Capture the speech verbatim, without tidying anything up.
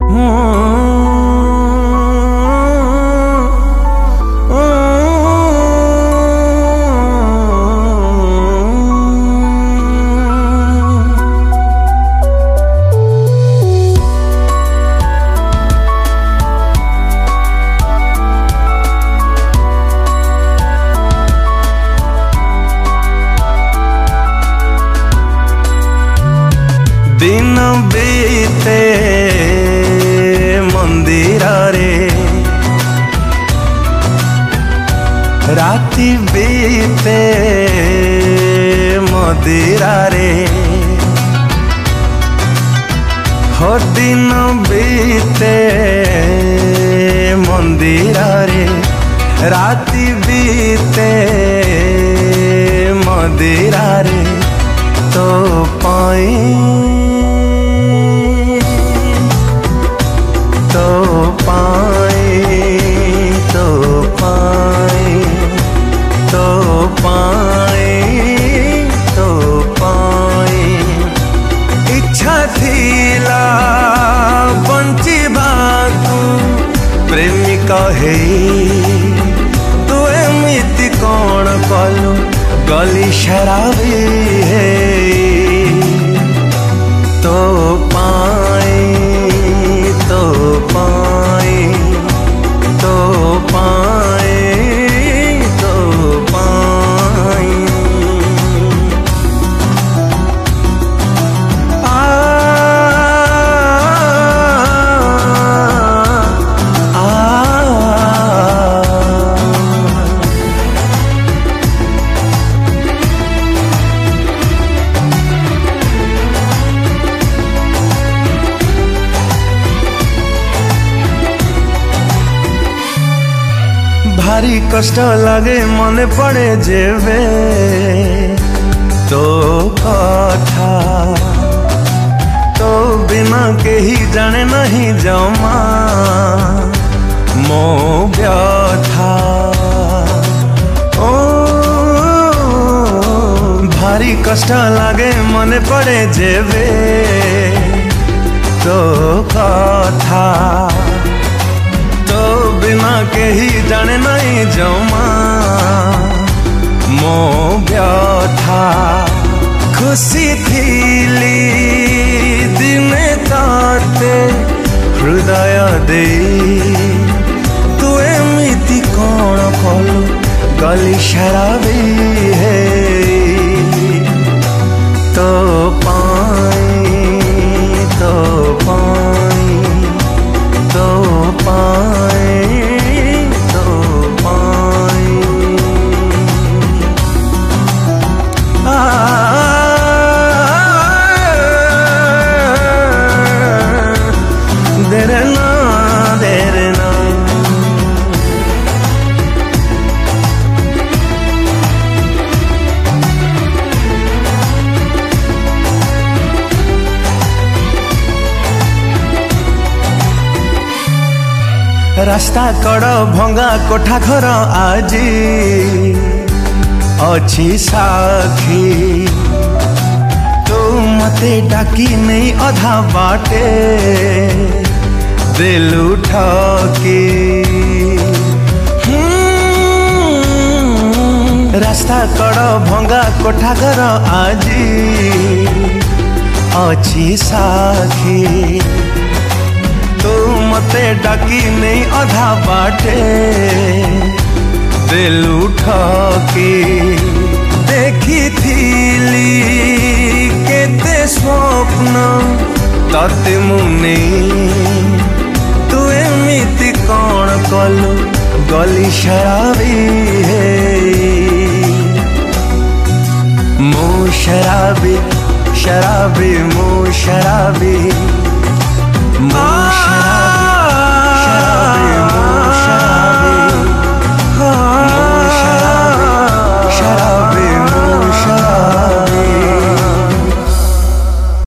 दिन बीते मंदिर रे राति बीते मदिरा रे हो दिन बीते मंदिर रे राति बीते मदिरा रे तो पाई तो पाए तो पाए तो पाए तो पाए इच्छा थिला बंचिबा तू प्रेमी कहे तू एमिति कौन कलु गली शराबी है तो पाए तो पाए तो पाए तो पाए आ, आ, भारी कष्ट लगे मन पड़े जेबे तो कथा तो बिना के ही जाने नहीं जमा मो व्यथा ओ भारी कष्ट लगे मन पड़े जेबे तो कथा तो बिना के ही जाने नहीं जमा मो व्यथा खुशी थीली दिने ताते हृदय दे तू एमिति कौन कलु गली शराबी है तो पाए तो पाए तो पाए तो पाए आ, देरे ना देरे ना रास्ता कड़ भंगा कोठा घर आजी अच्छी साखी तो मते डाकी नहीं अधा बाटे दिल उठकी रास्ता कड़ भंगा कोठा घर आजी अच्छी साखी तू मते डाकी नहीं अधा बाटे दिल उठकी देखी थीली केते स्वप्न तते मुने तू एमिति कौन कलु गली शराबी है मु शराबी शराबी मु शराबी